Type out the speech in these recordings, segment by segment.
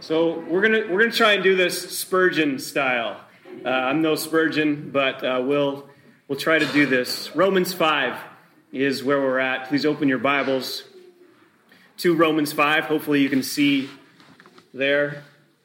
So we're gonna try and do this Spurgeon style. I'm no Spurgeon, but we'll try to do this. Romans 5 is where we're at. Please open your Bibles to Romans 5. Hopefully you can see there.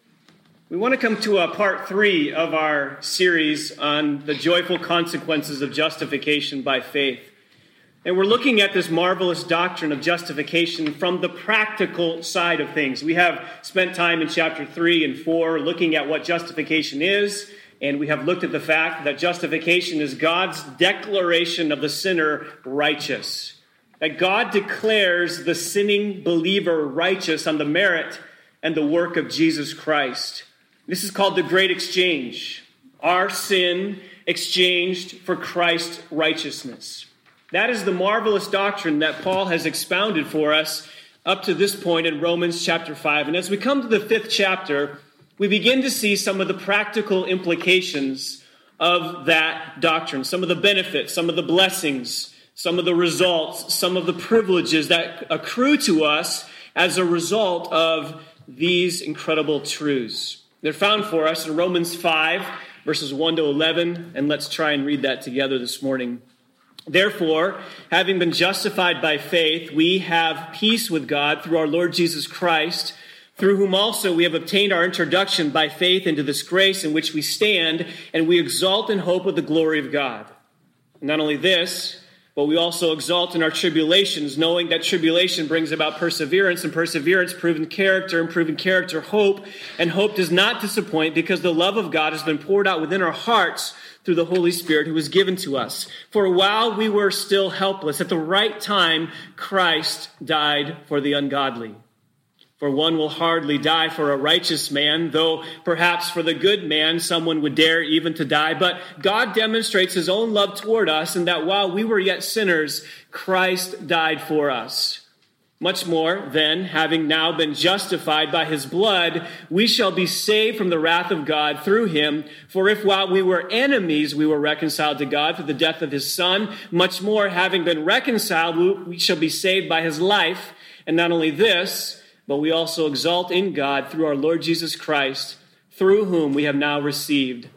We want to come to part 3 of our series on the joyful consequences of justification by faith. And we're looking at this marvelous doctrine of justification from the practical side of things. We have spent time in chapter 3 and 4 looking at what justification is, and we have looked at the fact that justification is God's declaration of the sinner righteous. That God declares the sinning believer righteous on the merit and the work of Jesus Christ. This is called the Great Exchange. Our sin exchanged for Christ's righteousness. That is the marvelous doctrine that Paul has expounded for us up to this point in Romans chapter 5. And as we come to the 5th chapter, we begin to see some of the practical implications of that doctrine, some of the benefits, some of the blessings, some of the results, some of the privileges that accrue to us as a result of these incredible truths. They're found for us in Romans 5, verses 1 to 11, and let's try and read that together this morning. Therefore, having been justified by faith, we have peace with God through our Lord Jesus Christ, through whom also we have obtained our introduction by faith into this grace in which we stand, and we exult in hope of the glory of God. Not only this, but we also exult in our tribulations, knowing that tribulation brings about perseverance, and perseverance proven character, and proven character hope. And hope does not disappoint, because the love of God has been poured out within our hearts through the Holy Spirit who was given to us. For while we were still helpless, at the right time, Christ died for the ungodly. For one will hardly die for a righteous man, though perhaps for the good man someone would dare even to die. But God demonstrates his own love toward us in that while we were yet sinners, Christ died for us. Much more, then, having now been justified by his blood, we shall be saved from the wrath of God through him. For if while we were enemies, we were reconciled to God through the death of his Son, much more, having been reconciled, we shall be saved by his life. And not only this, but we also exult in God through our Lord Jesus Christ, through whom we have now received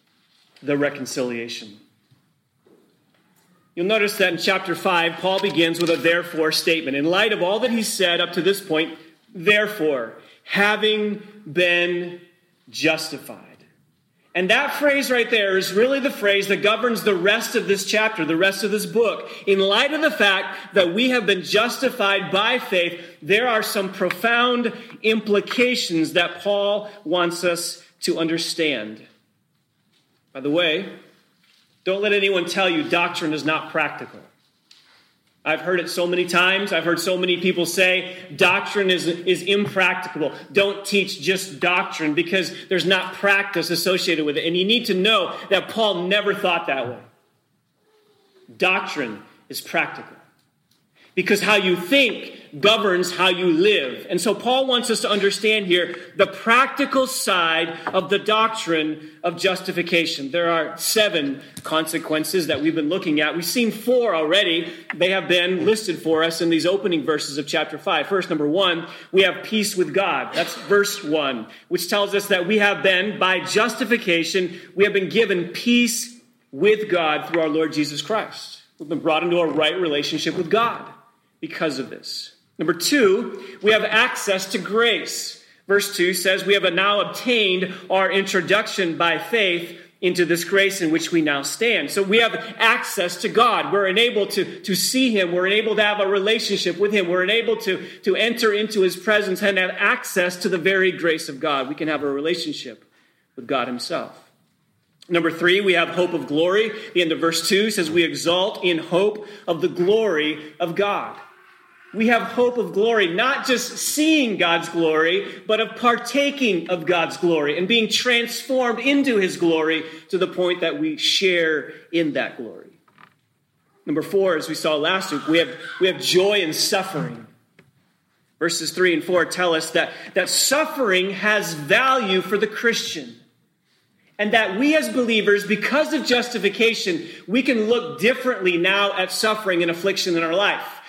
the reconciliation. You'll notice that in chapter 5, Paul begins with a therefore statement. In light of all that he's said up to this point, therefore, having been justified. And that phrase right there is really the phrase that governs the rest of this chapter, the rest of this book. In light of the fact that we have been justified by faith, there are some profound implications that Paul wants us to understand. By the way, don't let anyone tell you doctrine is not practical. I've heard it so many times. I've heard so many people say doctrine is impracticable. Don't teach just doctrine because there's not practice associated with it. And you need to know that Paul never thought that way. Doctrine is practical because how you think governs how you live. And so Paul wants us to understand here the practical side of the doctrine of justification. There are 7 consequences that we've been looking at. We've seen 4 already. They have been listed for us in these opening verses of chapter 5. First, number 1, we have peace with God. That's verse 1, which tells us that we have been, by justification, we have been given peace with God through our Lord Jesus Christ. We've been brought into a right relationship with God because of this. Number 2, we have access to grace. Verse 2 says we have now obtained our introduction by faith into this grace in which we now stand. So we have access to God. We're enabled to see him. We're enabled to have a relationship with him. We're enabled to enter into his presence and have access to the very grace of God. We can have a relationship with God himself. Number 3, we have hope of glory. The end of verse 2 says we exult in hope of the glory of God. We have hope of glory, not just seeing God's glory, but of partaking of God's glory and being transformed into his glory to the point that we share in that glory. Number 4, as we saw last week, we have joy in suffering. Verses 3 and 4 tell us that suffering has value for the Christian. And that we as believers, because of justification, we can look differently now at suffering and affliction in our life.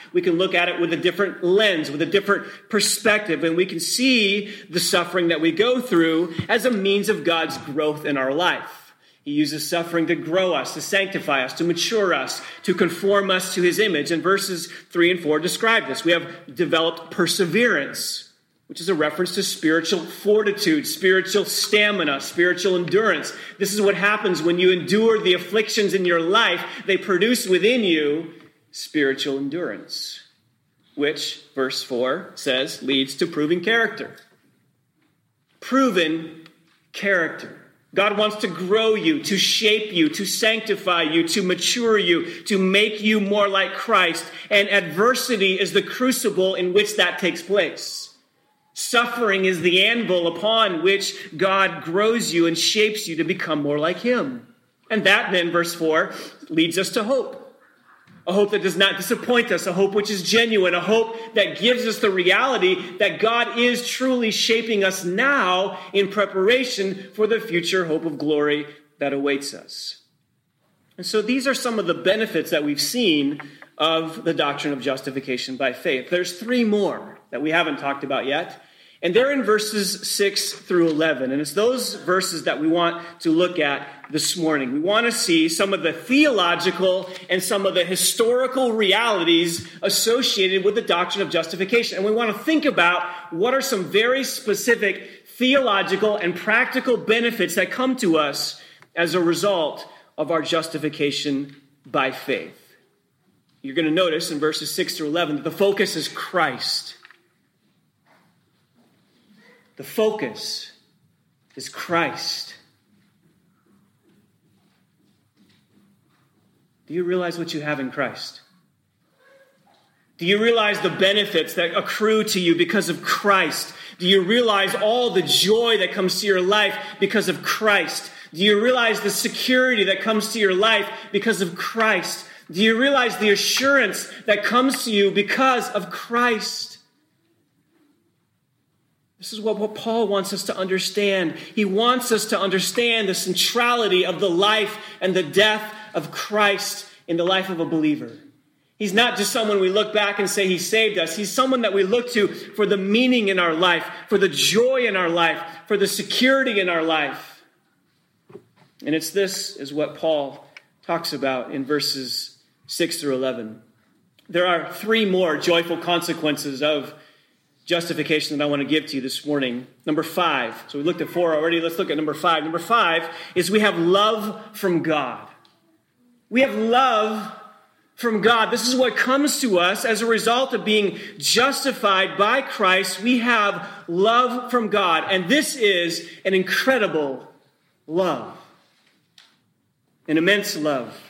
We can look at it with a different lens, with a different perspective, and we can see the suffering that we go through as a means of God's growth in our life. He uses suffering to grow us, to sanctify us, to mature us, to conform us to his image. And verses 3 and 4 describe this. We have developed perseverance, which is a reference to spiritual fortitude, spiritual stamina, spiritual endurance. This is what happens when you endure the afflictions in your life. They produce within you spiritual endurance, which, verse 4 says, leads to proven character. Proven character. God wants to grow you, to shape you, to sanctify you, to mature you, to make you more like Christ. And adversity is the crucible in which that takes place. Suffering is the anvil upon which God grows you and shapes you to become more like him. And that then, verse 4, leads us to hope. A hope that does not disappoint us, a hope which is genuine, a hope that gives us the reality that God is truly shaping us now in preparation for the future hope of glory that awaits us. And so these are some of the benefits that we've seen of the doctrine of justification by faith. There's 3 more that we haven't talked about yet. And they're in verses 6 through 11. And it's those verses that we want to look at this morning. We want to see some of the theological and some of the historical realities associated with the doctrine of justification. And we want to think about what are some very specific theological and practical benefits that come to us as a result of our justification by faith. You're going to notice in verses 6 through 11 that the focus is Christ. The focus is Christ. Do you realize what you have in Christ? Do you realize the benefits that accrue to you because of Christ? Do you realize all the joy that comes to your life because of Christ? Do you realize the security that comes to your life because of Christ? Do you realize the assurance that comes to you because of Christ? This is what Paul wants us to understand. He wants us to understand the centrality of the life and the death of Christ in the life of a believer. He's not just someone we look back and say he saved us. He's someone that we look to for the meaning in our life, for the joy in our life, for the security in our life. And this is what Paul talks about in verses 6 through 11. There are 3 more joyful consequences of justification that I want to give to you this morning. Number 5. So we looked at 4 already. Let's look at number 5. Number 5 is we have love from God. We have love from God. This is what comes to us as a result of being justified by Christ. We have love from God. And this is an incredible love. An immense love.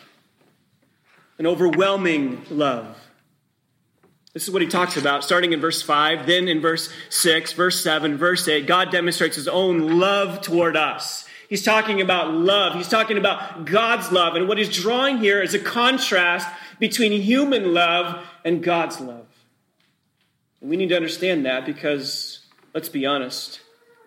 An overwhelming love. This is what he talks about, starting in verse 5, then in verse 6, verse 7, verse 8. God demonstrates his own love toward us. He's talking about love. He's talking about God's love. And what he's drawing here is a contrast between human love and God's love. And we need to understand that because, let's be honest,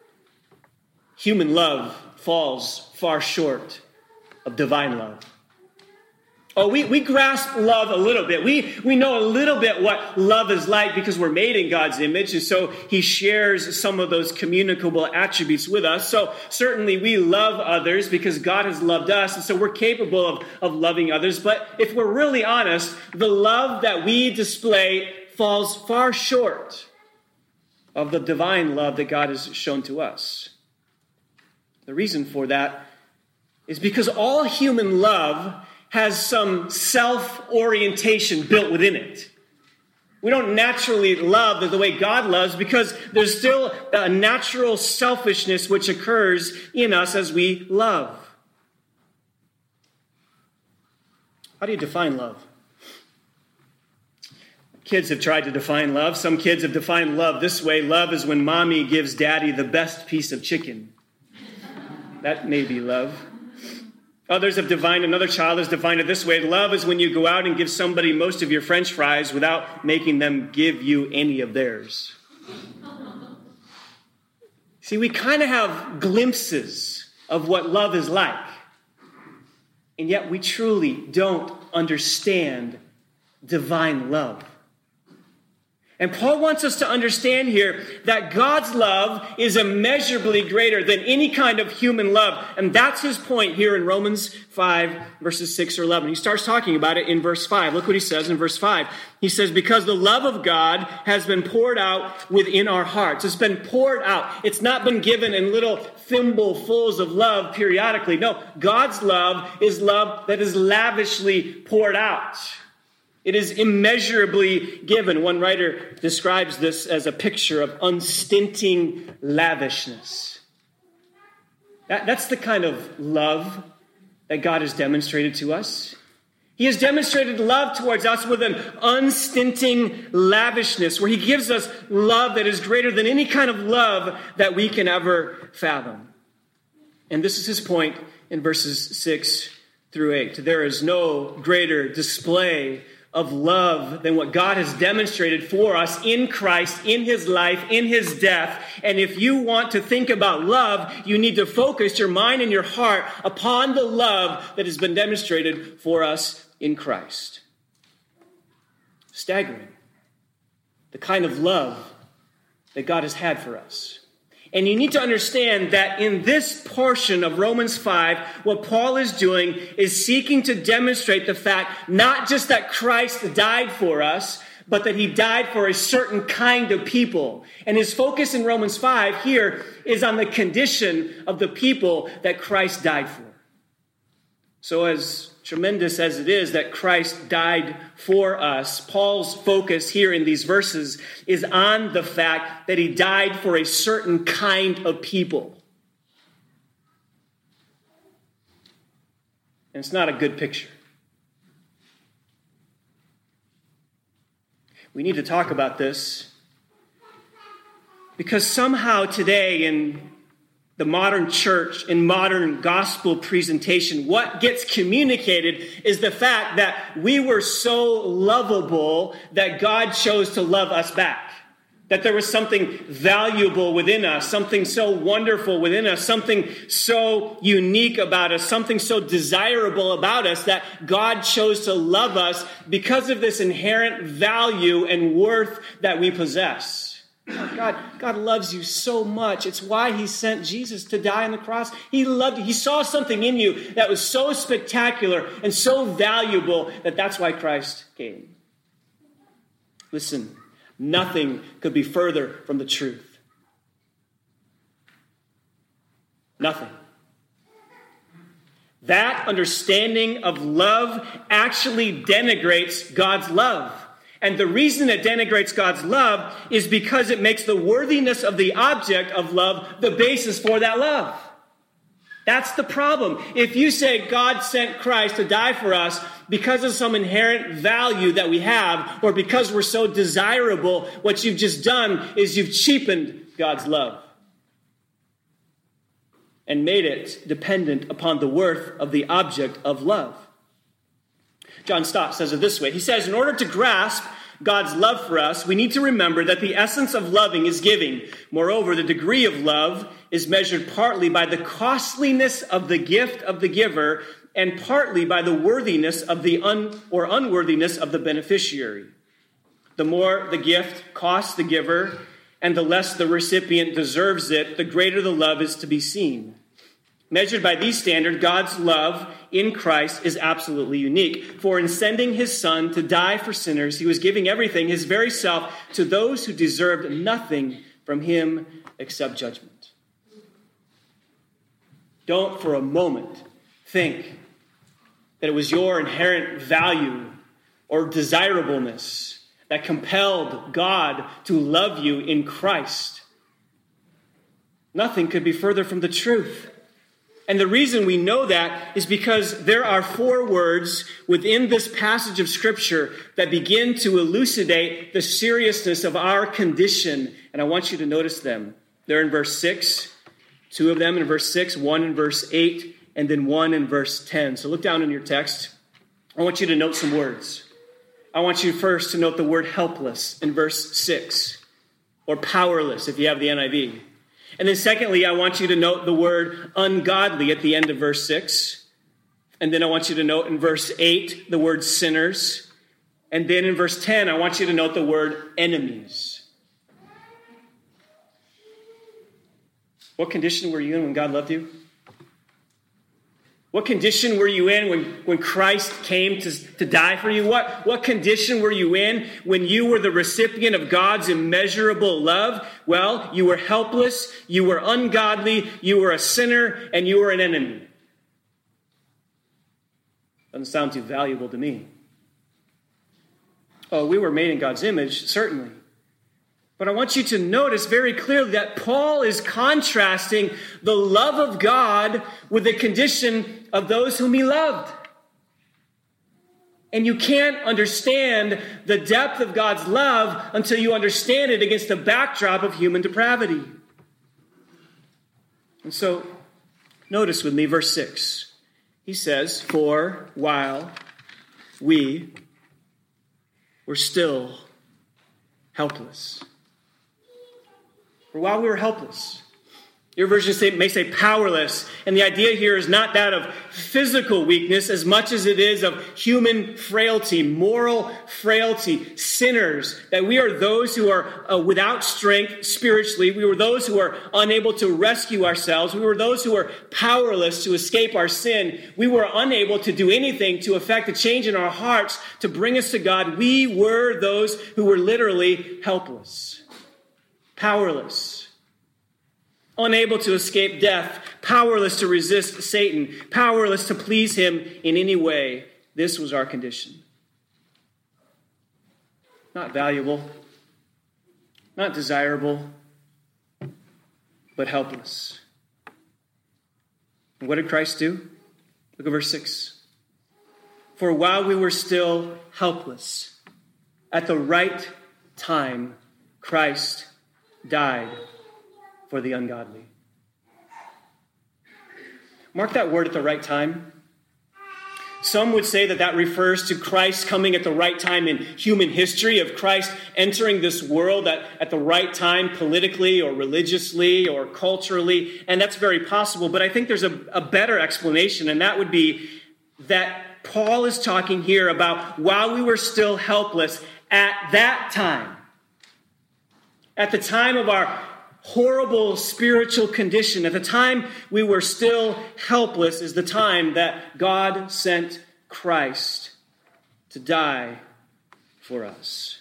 human love falls far short of divine love. Oh, we grasp love a little bit. We know a little bit what love is like because we're made in God's image. And so he shares some of those communicable attributes with us. So certainly we love others because God has loved us. And so we're capable of loving others. But if we're really honest, the love that we display falls far short of the divine love that God has shown to us. The reason for that is because all human love has some self-orientation built within it. We don't naturally love the way God loves because there's still a natural selfishness which occurs in us as we love. How do you define love? Kids have tried to define love. Some kids have defined love this way. Love is when mommy gives daddy the best piece of chicken. That may be love. Another child has defined it this way. Love is when you go out and give somebody most of your French fries without making them give you any of theirs. See, we kind of have glimpses of what love is like. And yet we truly don't understand divine love. And Paul wants us to understand here that God's love is immeasurably greater than any kind of human love. And that's his point here in Romans 5, verses 6 or 11. He starts talking about it in verse 5. Look what he says in verse 5. He says, because the love of God has been poured out within our hearts. It's been poured out. It's not been given in little thimblefuls of love periodically. No, God's love is love that is lavishly poured out. It is immeasurably given. One writer describes this as a picture of unstinting lavishness. That's the kind of love that God has demonstrated to us. He has demonstrated love towards us with an unstinting lavishness, where he gives us love that is greater than any kind of love that we can ever fathom. And this is his point in verses 6 through 8. There is no greater display of love than what God has demonstrated for us in Christ, in his life, in his death. And if you want to think about love, you need to focus your mind and your heart upon the love that has been demonstrated for us in Christ. Staggering. The kind of love that God has had for us. And you need to understand that in this portion of Romans 5, what Paul is doing is seeking to demonstrate the fact not just that Christ died for us, but that he died for a certain kind of people. And his focus in Romans 5 here is on the condition of the people that Christ died for. So as tremendous as it is that Christ died for us, Paul's focus here in these verses is on the fact that he died for a certain kind of people. And it's not a good picture. We need to talk about this because somehow today in the modern church, in modern gospel presentation, what gets communicated is the fact that we were so lovable that God chose to love us back. That there was something valuable within us, something so wonderful within us, something so unique about us, something so desirable about us that God chose to love us because of this inherent value and worth that we possess. God loves you so much. It's why he sent Jesus to die on the cross. He loved you. He saw something in you that was so spectacular and so valuable that that's why Christ came. Listen, nothing could be further from the truth. Nothing. That understanding of love actually denigrates God's love. And the reason it denigrates God's love is because it makes the worthiness of the object of love the basis for that love. That's the problem. If you say God sent Christ to die for us because of some inherent value that we have, or because we're so desirable, what you've just done is you've cheapened God's love and made it dependent upon the worth of the object of love. John Stott says it this way. He says, in order to grasp God's love for us, we need to remember that the essence of loving is giving. Moreover, the degree of love is measured partly by the costliness of the gift of the giver and partly by the worthiness of the unworthiness of the beneficiary. The more the gift costs the giver and the less the recipient deserves it, the greater the love is to be seen. Measured by these standards, God's love in Christ is absolutely unique. For in sending his Son to die for sinners, he was giving everything, his very self, to those who deserved nothing from him except judgment. Don't for a moment think that it was your inherent value or desirableness that compelled God to love you in Christ. Nothing could be further from the truth. And the reason we know that is because there are 4 words within this passage of Scripture that begin to elucidate the seriousness of our condition. And I want you to notice them. They're in verse 6, 2 of them in verse 6, 1 in verse 8, and then 1 in verse 10. So look down in your text. I want you to note some words. I want you first to note the word helpless in verse 6, or powerless if you have the NIV. And then secondly, I want you to note the word ungodly at the end of verse 6. And then I want you to note in verse 8 the word sinners. And then in verse 10, I want you to note the word enemies. What condition were you in when God loved you? What condition were you in when Christ came to die for you? What condition were you in when you were the recipient of God's immeasurable love? Well, you were helpless, you were ungodly, you were a sinner, and you were an enemy. Doesn't sound too valuable to me. Oh, we were made in God's image, certainly. But I want you to notice very clearly that Paul is contrasting the love of God with the condition of those whom he loved. And you can't understand the depth of God's love until you understand it against the backdrop of human depravity. And so, notice with me verse 6. He says, "For while we were still helpless." For while we were helpless. Your version may say powerless. And the idea here is not that of physical weakness as much as it is of human frailty, moral frailty, sinners. That we are those who are without strength spiritually. We were those who are unable to rescue ourselves. We were those who were powerless to escape our sin. We were unable to do anything to effect a change in our hearts to bring us to God. We were those who were literally helpless, powerless. Unable to escape death, powerless to resist Satan, powerless to please him in any way. This was our condition. Not valuable, not desirable, but helpless. And what did Christ do? Look at verse 6. For while we were still helpless, at the right time, Christ died for the ungodly. Mark that word, at the right time. Some would say that refers to Christ coming at the right time in human history, of Christ entering this world at the right time politically or religiously or culturally, and that's very possible. But I think there's a better explanation, and that would be that Paul is talking here about while we were still helpless at that time, at the time of our horrible spiritual condition, at the time we were still helpless, is the time that God sent Christ to die for us.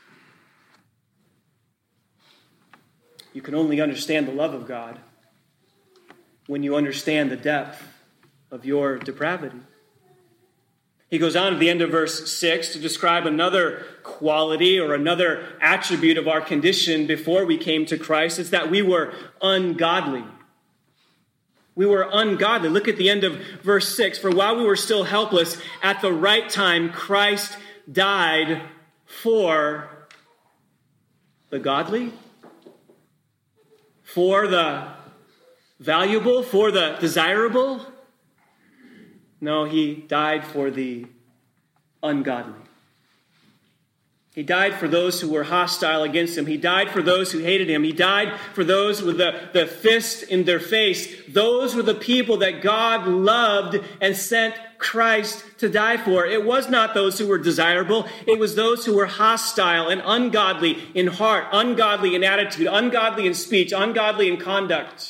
You can only understand the love of God when you understand the depth of your depravity. He goes on at the end of verse 6 to describe another quality or another attribute of our condition before we came to Christ. It's that we were ungodly. We were ungodly. Look at the end of verse 6. For while we were still helpless, at the right time, Christ died for the godly, for the valuable, for the desirable. No, he died for the ungodly. He died for those who were hostile against him. He died for those who hated him. He died for those with the fist in their face. Those were the people that God loved and sent Christ to die for. It was not those who were desirable. It was those who were hostile and ungodly in heart, ungodly in attitude, ungodly in speech, ungodly in conduct.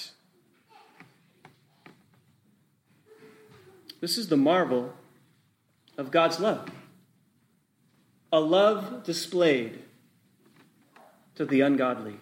This is the marvel of God's love. A love displayed to the ungodly.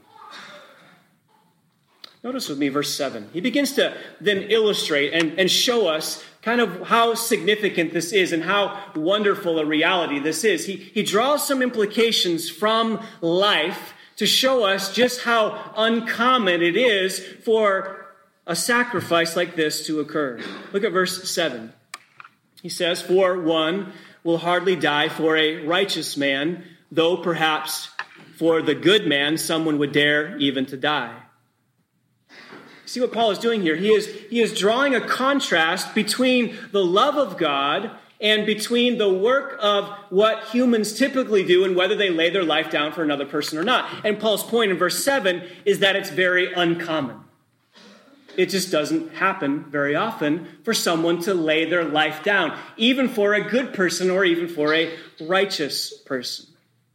Notice with me verse 7. He begins to then illustrate and show us kind of how significant this is and how wonderful a reality this is. He draws some implications from life to show us just how uncommon it is for a sacrifice like this to occur. Look at verse 7. He says, for one will hardly die for a righteous man, though perhaps for the good man someone would dare even to die. See what Paul is doing here? He is drawing a contrast between the love of God and between the work of what humans typically do and whether they lay their life down for another person or not. And Paul's point in verse 7 is that it's very uncommon. It just doesn't happen very often for someone to lay their life down, even for a good person or even for a righteous person.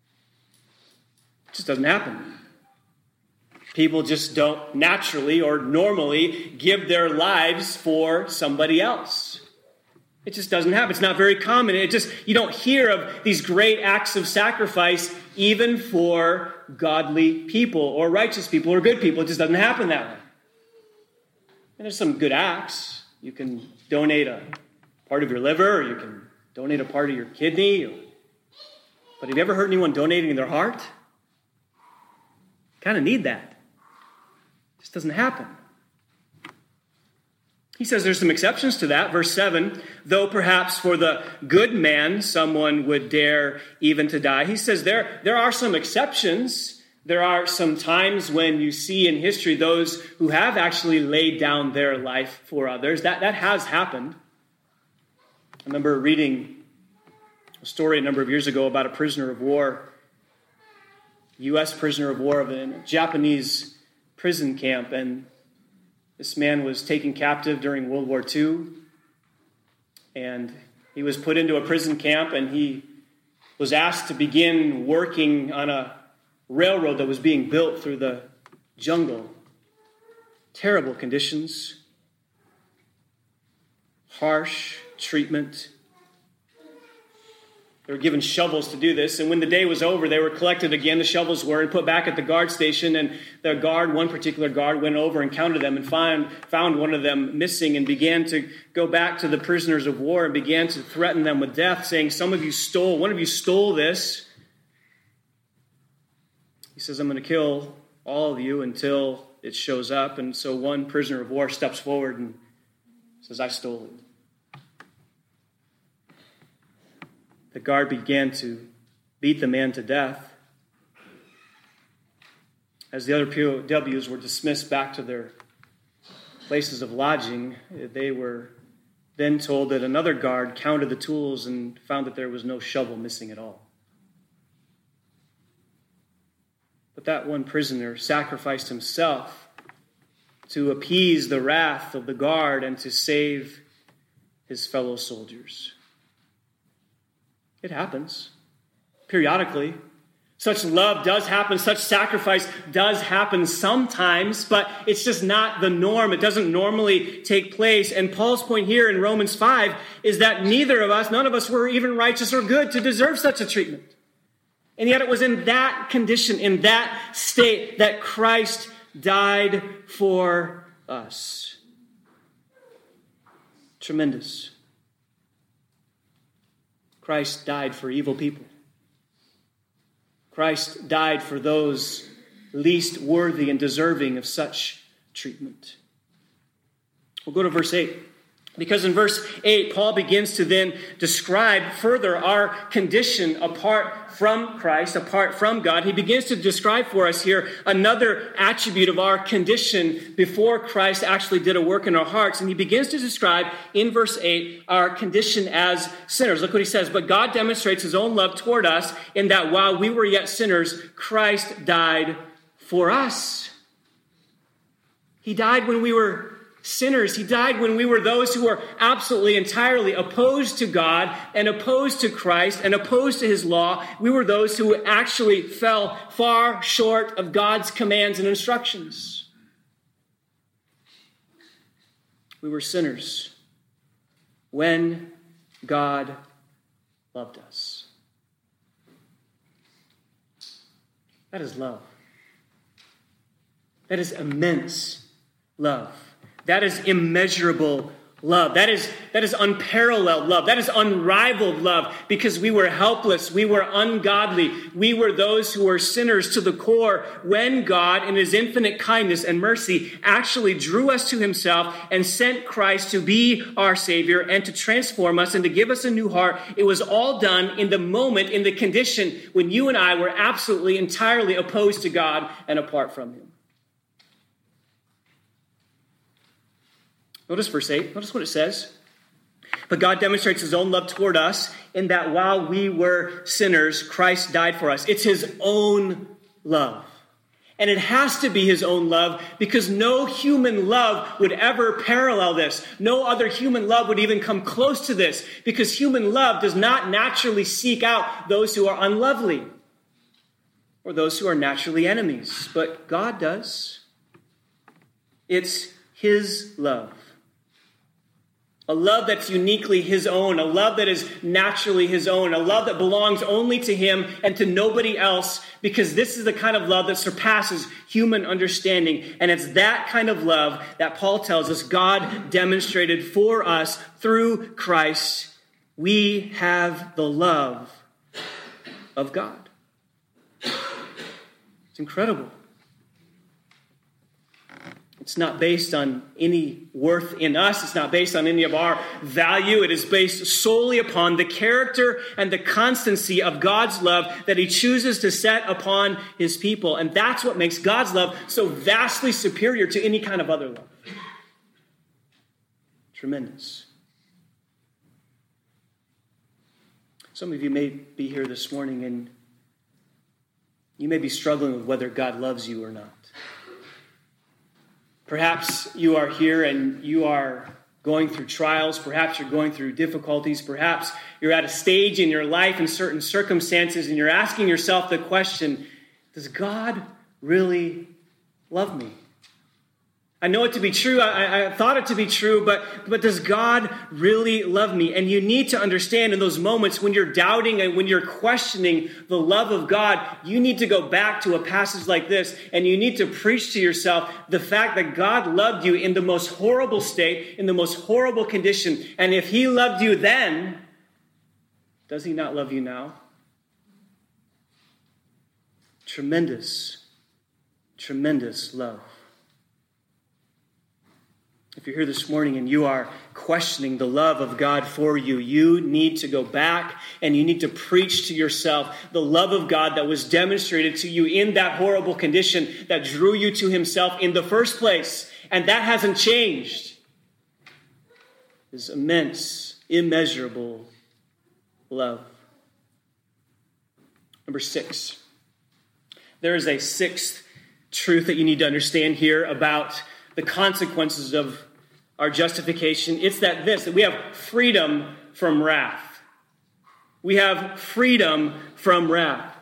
It just doesn't happen. People just don't naturally or normally give their lives for somebody else. It just doesn't happen. It's not very common. You don't hear of these great acts of sacrifice even for godly people or righteous people or good people. It just doesn't happen that way. And there's some good acts. You can donate a part of your liver, or you can donate a part of your kidney. But have you ever heard anyone donating their heart? Kind of need that. It just doesn't happen. He says there's some exceptions to that. Verse 7, though perhaps for the good man someone would dare even to die. He says there are some exceptions. There are some times when you see in history those who have actually laid down their life for others. That has happened. I remember reading a story a number of years ago about a prisoner of war, U.S. prisoner of war in a Japanese prison camp, and this man was taken captive during World War II, and he was put into a prison camp, and he was asked to begin working on a railroad that was being built through the jungle. Terrible conditions, harsh treatment. They were given shovels to do this, and when the day was over, they were collected again, the shovels were, and put back at the guard station, and the guard, one particular guard, went over and counted them and found one of them missing and began to go back to the prisoners of war and began to threaten them with death, saying, one of you stole this. He says, I'm going to kill all of you until it shows up. And so one prisoner of war steps forward and says, I stole it. The guard began to beat the man to death. As the other POWs were dismissed back to their places of lodging, they were then told that another guard counted the tools and found that there was no shovel missing at all. But that one prisoner sacrificed himself to appease the wrath of the guard and to save his fellow soldiers. It happens periodically. Such love does happen. Such sacrifice does happen sometimes, but it's just not the norm. It doesn't normally take place. And Paul's point here in Romans 5 is that none of us were even righteous or good to deserve such a treatment. And yet it was in that condition, in that state, that Christ died for us. Tremendous. Christ died for evil people. Christ died for those least worthy and deserving of such treatment. We'll go to verse 8. Because in verse 8, Paul begins to then describe further our condition apart from Christ, apart from God. He begins to describe for us here another attribute of our condition before Christ actually did a work in our hearts. And he begins to describe in verse 8 our condition as sinners. Look what he says. But God demonstrates his own love toward us in that while we were yet sinners, Christ died for us. He died when we were sinners. He died when we were those who were absolutely, entirely opposed to God and opposed to Christ and opposed to his law. We were those who actually fell far short of God's commands and instructions. We were sinners when God loved us. That is love. That is immense love. That is immeasurable love. That is unparalleled love. That is unrivaled love because we were helpless. We were ungodly. We were those who were sinners to the core when God, in his infinite kindness and mercy, actually drew us to himself and sent Christ to be our Savior and to transform us and to give us a new heart. It was all done in the moment, in the condition when you and I were absolutely, entirely opposed to God and apart from him. Notice verse 8. Notice what it says. But God demonstrates his own love toward us in that while we were sinners, Christ died for us. It's his own love. And it has to be his own love because no human love would ever parallel this. No other human love would even come close to this because human love does not naturally seek out those who are unlovely or those who are naturally enemies. But God does. It's his love. A love that's uniquely his own, a love that is naturally his own, a love that belongs only to him and to nobody else, because this is the kind of love that surpasses human understanding. And it's that kind of love that Paul tells us God demonstrated for us through Christ. We have the love of God. It's incredible. It's not based on any worth in us. It's not based on any of our value. It is based solely upon the character and the constancy of God's love that he chooses to set upon his people. And that's what makes God's love so vastly superior to any kind of other love. Tremendous. Some of you may be here this morning and you may be struggling with whether God loves you or not. Perhaps you are here and you are going through trials. Perhaps you're going through difficulties. Perhaps you're at a stage in your life in certain circumstances and you're asking yourself the question, does God really love me? I know it to be true. I thought it to be true, but does God really love me? And you need to understand in those moments when you're doubting and when you're questioning the love of God, you need to go back to a passage like this and you need to preach to yourself the fact that God loved you in the most horrible state, in the most horrible condition. And if he loved you then, does he not love you now? Tremendous, tremendous love. If you're here this morning and you are questioning the love of God for you, you need to go back and you need to preach to yourself the love of God that was demonstrated to you in that horrible condition that drew you to himself in the first place. And that hasn't changed. His immense, immeasurable love. Number 6. There is a sixth truth that you need to understand here about the consequences of our justification. It's that we have freedom from wrath. We have freedom from wrath.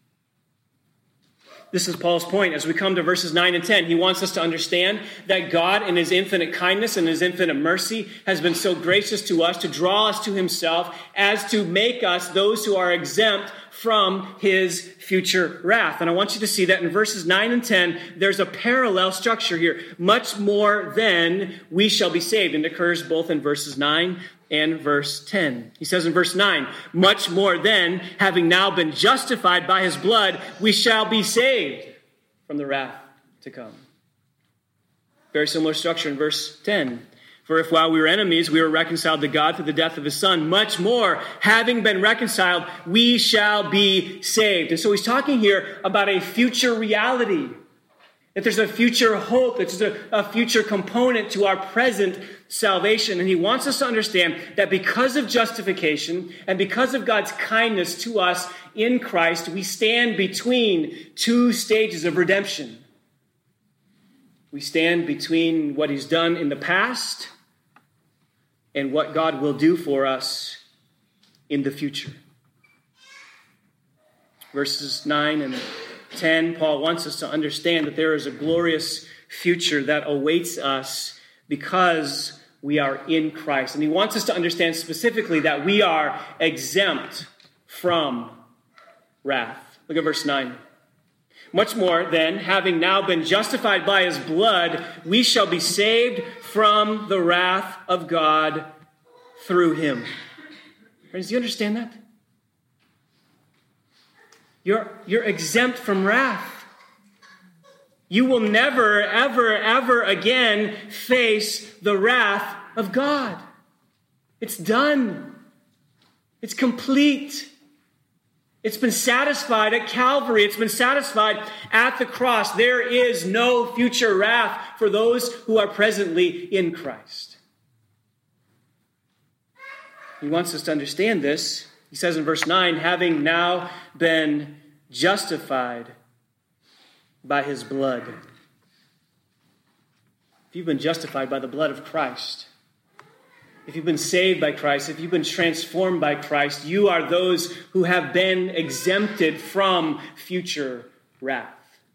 This is Paul's point as we come to verses 9 and 10. He wants us to understand that God, in his infinite kindness and his infinite mercy, has been so gracious to us to draw us to himself as to make us those who are exempt from his future wrath. And I want you to see that in verses 9 and 10, there's a parallel structure here. Much more than we shall be saved. And it occurs both in verses 9 and verse 10. He says in verse 9, much more than, having now been justified by his blood, we shall be saved from the wrath to come. Very similar structure in verse 10. For if while we were enemies, we were reconciled to God through the death of his son, much more, having been reconciled, we shall be saved. And so he's talking here about a future reality. That there's a future hope, that there's a future component to our present salvation. And he wants us to understand that because of justification and because of God's kindness to us in Christ, we stand between two stages of redemption. We stand between what he's done in the past and what God will do for us in the future. Verses 9 and 10, Paul wants us to understand that there is a glorious future that awaits us because we are in Christ. And he wants us to understand specifically that we are exempt from wrath. Look at verse 9. Much more then, having now been justified by his blood, we shall be saved from the wrath of God through him. Friends, do you understand that? You're exempt from wrath. You will never, ever, ever again face the wrath of God. It's done. It's complete. It's been satisfied at Calvary. It's been satisfied at the cross. There is no future wrath for those who are presently in Christ. He wants us to understand this. He says in verse 9, having now been justified by his blood. If you've been justified by the blood of Christ, if you've been saved by Christ, if you've been transformed by Christ, you are those who have been exempted from future wrath.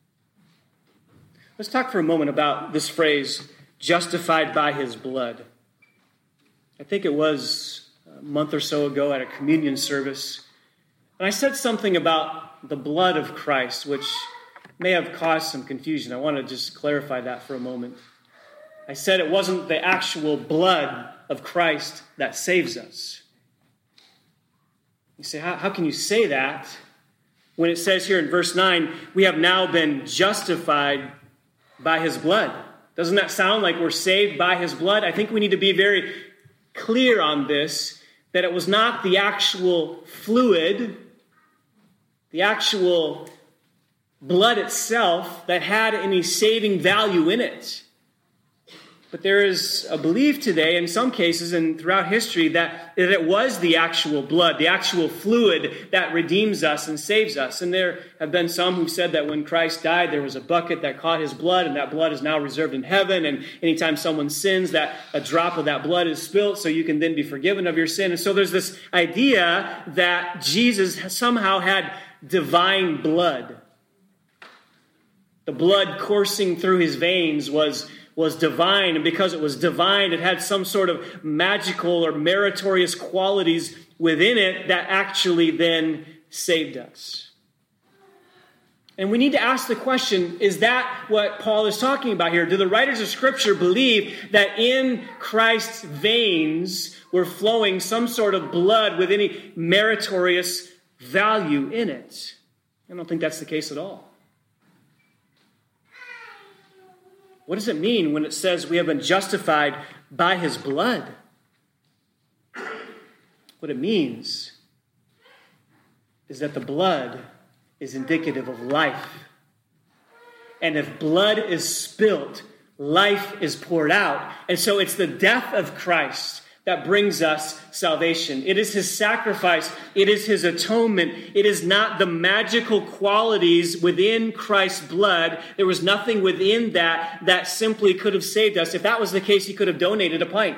Let's talk for a moment about this phrase, justified by his blood. I think it was a month or so ago at a communion service, and I said something about the blood of Christ, which may have caused some confusion. I want to just clarify that for a moment. I said it wasn't the actual blood of Christ that saves us. You say, how can you say that when it says here in verse 9, we have now been justified by his blood? Doesn't that sound like we're saved by his blood? I think we need to be very clear on this, that it was not the actual fluid, the actual blood itself that had any saving value in it. But there is a belief today, in some cases and throughout history, that it was the actual blood, the actual fluid that redeems us and saves us. And there have been some who said that when Christ died, there was a bucket that caught his blood, and that blood is now reserved in heaven. And anytime someone sins, that a drop of that blood is spilt, so you can then be forgiven of your sin. And so there's this idea that Jesus somehow had divine blood. The blood coursing through his veins was divine, and because it was divine, it had some sort of magical or meritorious qualities within it that actually then saved us. And we need to ask the question, is that what Paul is talking about here? Do the writers of Scripture believe that in Christ's veins were flowing some sort of blood with any meritorious value in it? I don't think that's the case at all. What does it mean when it says we have been justified by his blood? What it means is that the blood is indicative of life. And if blood is spilt, life is poured out. And so it's the death of Christ that brings us salvation. It is his sacrifice. It is his atonement. It is not the magical qualities within Christ's blood. There was nothing within that simply could have saved us. If that was the case, he could have donated a pint.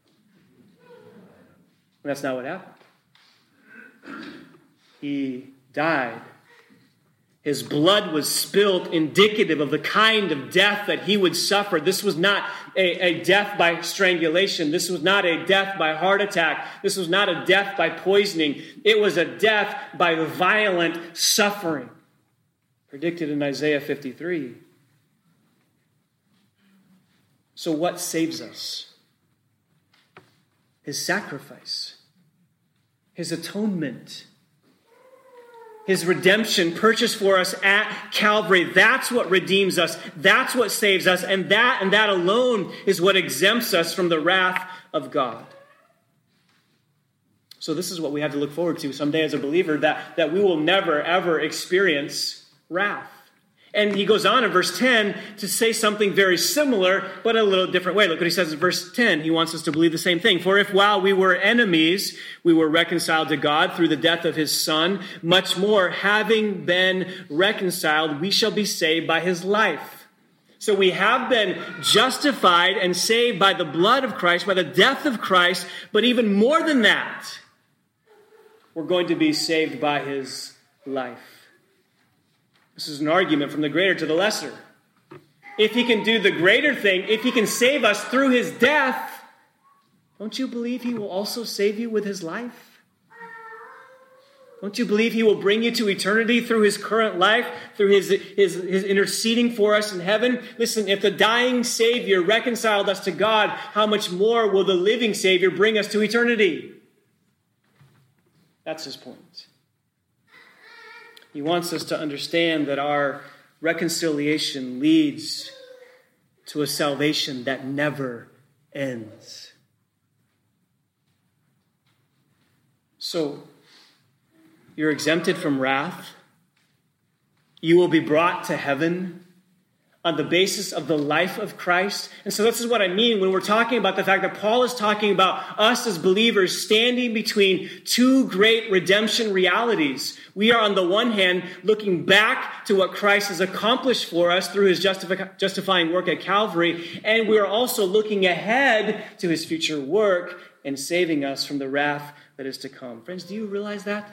And that's not what happened. He died. His blood was spilled, indicative of the kind of death that he would suffer. This was not a death by strangulation. This was not a death by heart attack. This was not a death by poisoning. It was a death by violent suffering, predicted in Isaiah 53. So what saves us? His sacrifice, his atonement, his redemption purchased for us at Calvary. That's what redeems us. That's what saves us. And that alone is what exempts us from the wrath of God. So this is what we have to look forward to someday as a believer, that we will never, ever experience wrath. And he goes on in verse 10 to say something very similar, but in a little different way. Look what he says in verse 10. He wants us to believe the same thing. For if while we were enemies, we were reconciled to God through the death of his Son, much more, having been reconciled, we shall be saved by his life. So we have been justified and saved by the blood of Christ, by the death of Christ, but even more than that, we're going to be saved by his life. This is an argument from the greater to the lesser. If he can do the greater thing, if he can save us through his death, don't you believe he will also save you with his life? Don't you believe he will bring you to eternity through his current life, through his interceding for us in heaven? Listen, if the dying Savior reconciled us to God, how much more will the living Savior bring us to eternity? That's his point. He wants us to understand that our reconciliation leads to a salvation that never ends. So, you're exempted from wrath. You will be brought to heaven on the basis of the life of Christ. And so this is what I mean when we're talking about the fact that Paul is talking about us as believers standing between two great redemption realities. We are on the one hand looking back to what Christ has accomplished for us through his justifying work at Calvary, and we are also looking ahead to his future work in saving us from the wrath that is to come. Friends, do you realize that?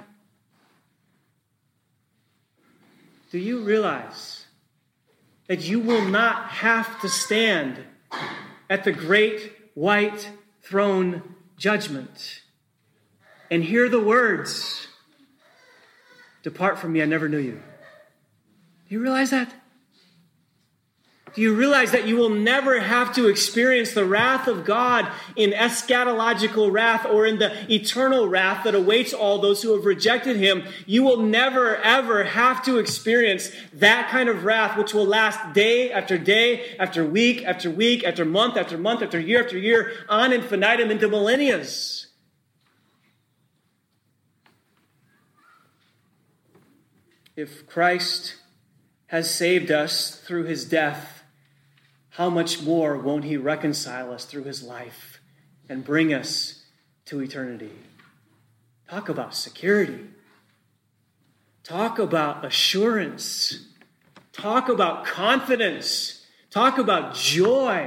Do you realize that you will not have to stand at the great white throne judgment and hear the words, "Depart from me, I never knew you"? Do you realize that? Do you realize that you will never have to experience the wrath of God in eschatological wrath or in the eternal wrath that awaits all those who have rejected him? You will never, ever have to experience that kind of wrath which will last day, after week, after week, after month, after year, on infinitum into millennias. If Christ has saved us through his death, how much more won't he reconcile us through his life and bring us to eternity? Talk about security. Talk about assurance. Talk about confidence. Talk about joy.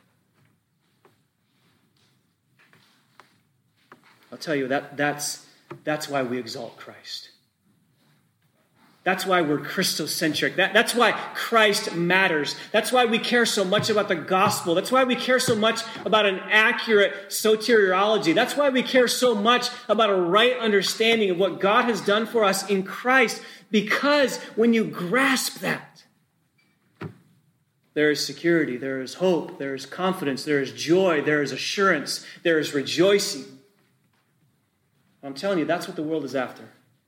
I'll tell you, that's why we exalt Christ. That's why we're Christocentric. That's why Christ matters. That's why we care so much about the gospel. That's why we care so much about an accurate soteriology. That's why we care so much about a right understanding of what God has done for us in Christ. Because when you grasp that, there is security, there is hope, there is confidence, there is joy, there is assurance, there is rejoicing. I'm telling you, that's what the world is after.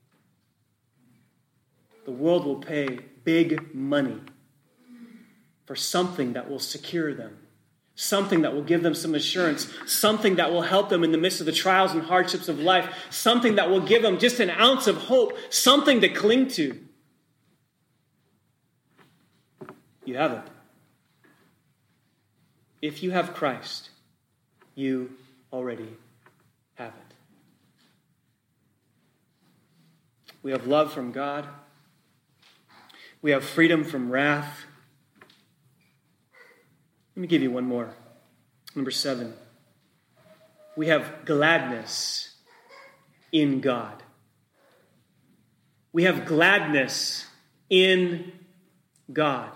The world will pay big money for something that will secure them, something that will give them some assurance, something that will help them in the midst of the trials and hardships of life, something that will give them just an ounce of hope, something to cling to. You have it. If you have Christ, you already have it. We have love from God. We have freedom from wrath. Let me give you one more. Number 7. We have gladness in God. We have gladness in God.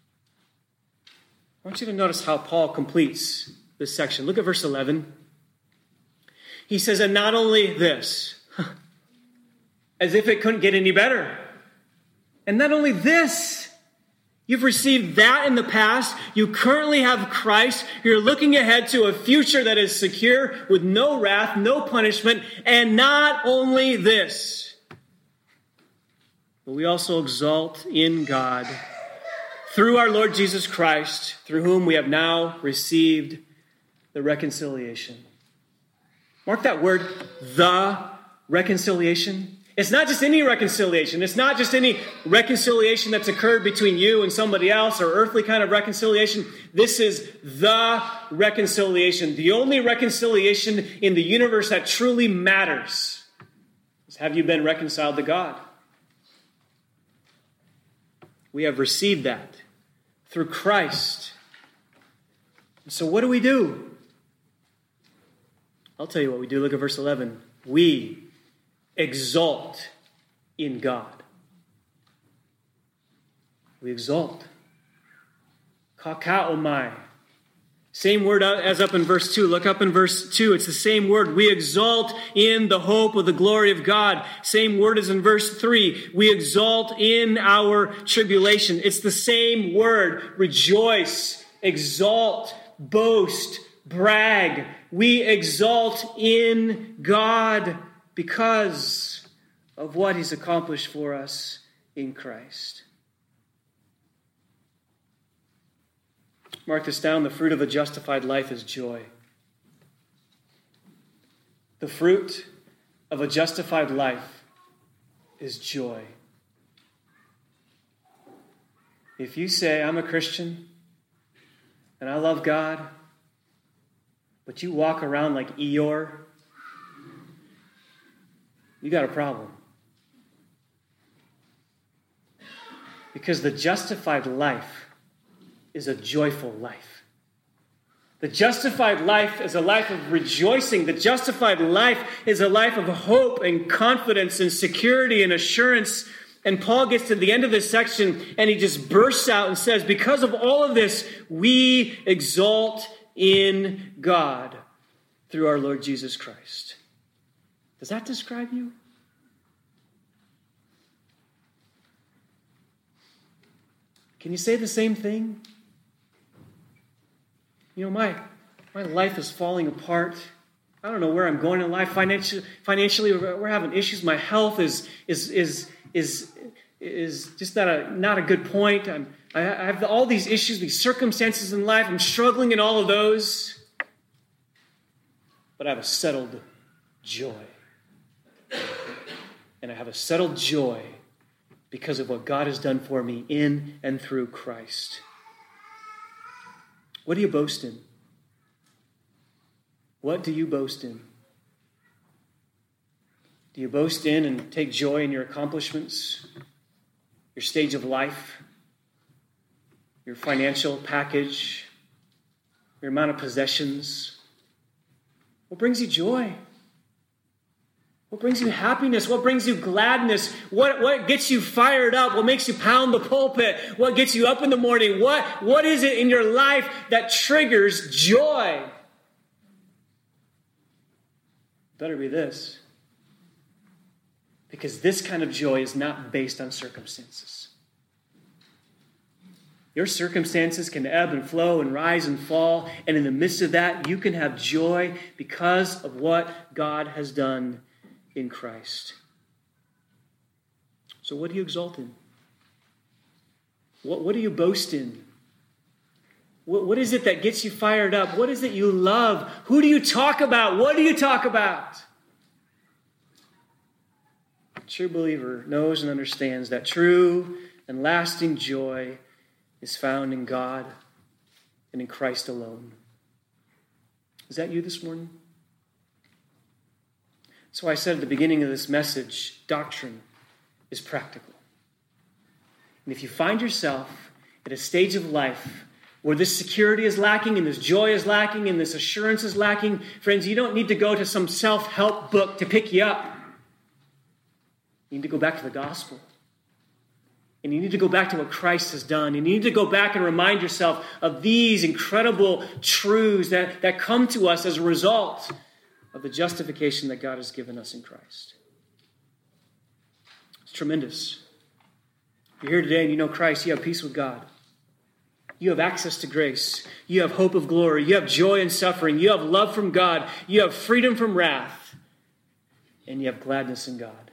I want you to notice how Paul completes this section. Look at verse 11. He says, and not only this, as if it couldn't get any better. And not only this, you've received that in the past. You currently have Christ. You're looking ahead to a future that is secure with no wrath, no punishment. And not only this, but we also exalt in God through our Lord Jesus Christ, through whom we have now received the reconciliation. Mark that word, the reconciliation. It's not just any reconciliation. It's not just any reconciliation that's occurred between you and somebody else or earthly kind of reconciliation. This is the reconciliation. The only reconciliation in the universe that truly matters is, have you been reconciled to God? We have received that through Christ. So what do? I'll tell you what we do. Look at verse 11. We exalt in God. We exalt. Kakaomai. Same word as up in verse 2. Look up in verse 2. It's the same word. We exalt in the hope of the glory of God. Same word as in verse 3. We exalt in our tribulation. It's the same word. Rejoice, exalt, boast, brag. We exalt in God because of what he's accomplished for us in Christ. Mark this down. The fruit of a justified life is joy. The fruit of a justified life is joy. If you say, I'm a Christian and I love God, but you walk around like Eeyore, you got a problem. Because the justified life is a joyful life. The justified life is a life of rejoicing. The justified life is a life of hope and confidence and security and assurance. And Paul gets to the end of this section and he just bursts out and says, because of all of this, we exalt in God through our Lord Jesus Christ. Does that describe you? Can you say the same thing? You know, my life is falling apart. I don't know where I'm going in life. Financially, we're having issues. My health is just not a good point. I have all these issues, these circumstances in life. I'm struggling in all of those. But I have a settled joy. And I have a settled joy because of what God has done for me in and through Christ. What do you boast in? What do you boast in? Do you boast in and take joy in your accomplishments, your stage of life, your financial package, your amount of possessions? What brings you joy? What brings you happiness? What brings you gladness? What gets you fired up? What makes you pound the pulpit? What gets you up in the morning? What is it in your life that triggers joy? Better be this. Because this kind of joy is not based on circumstances. Your circumstances can ebb and flow and rise and fall. And in the midst of that, you can have joy because of what God has done in Christ. So what do you exalt in? What do you boast in? What is it that gets you fired up? What is it you love? Who do you talk about? What do you talk about? A true believer knows and understands that true and lasting joy is found in God and in Christ alone. Is that you this morning? So I said at the beginning of this message, doctrine is practical. And if you find yourself at a stage of life where this security is lacking and this joy is lacking and this assurance is lacking, friends, you don't need to go to some self-help book to pick you up. You need to go back to the gospel. And you need to go back to what Christ has done. And you need to go back and remind yourself of these incredible truths that come to us as a result of the justification that God has given us in Christ. It's tremendous. If you're here today and you know Christ, you have peace with God. You have access to grace. You have hope of glory. You have joy in suffering. You have love from God. You have freedom from wrath. And you have gladness in God.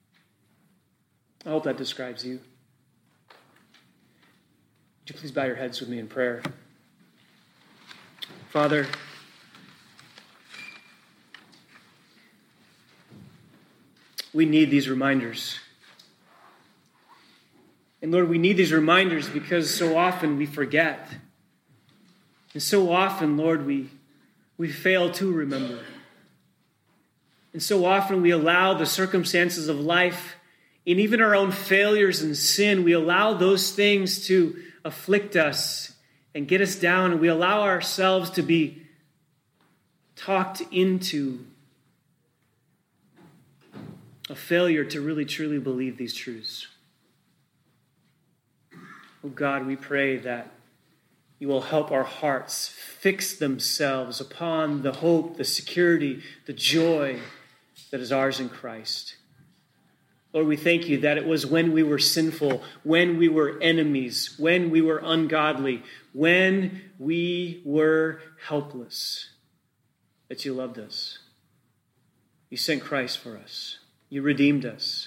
I hope that describes you. Would you please bow your heads with me in prayer? Father, we need these reminders. And Lord, we need these reminders because so often we forget. And so often, Lord, we fail to remember. And so often we allow the circumstances of life and even our own failures and sin, we allow those things to afflict us and get us down, and we allow ourselves to be talked into a failure to really truly believe these truths. Oh God, we pray that you will help our hearts fix themselves upon the hope, the security, the joy that is ours in Christ. Lord, we thank you that it was when we were sinful, when we were enemies, when we were ungodly, when we were helpless, that you loved us. You sent Christ for us. You redeemed us.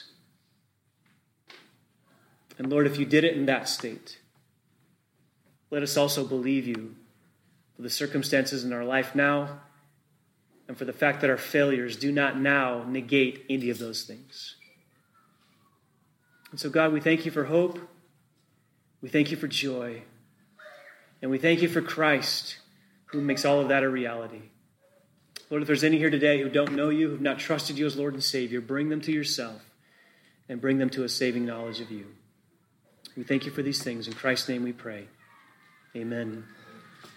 And Lord, if you did it in that state, let us also believe you for the circumstances in our life now and for the fact that our failures do not now negate any of those things. And so, God, we thank you for hope. We We thank you for joy. And we thank you for Christ, who makes all of that a reality. Lord, if there's any here today who don't know you, who have not trusted you as Lord and Savior, bring them to yourself and bring them to a saving knowledge of you. We thank you for these things. In Christ's name we pray. Amen.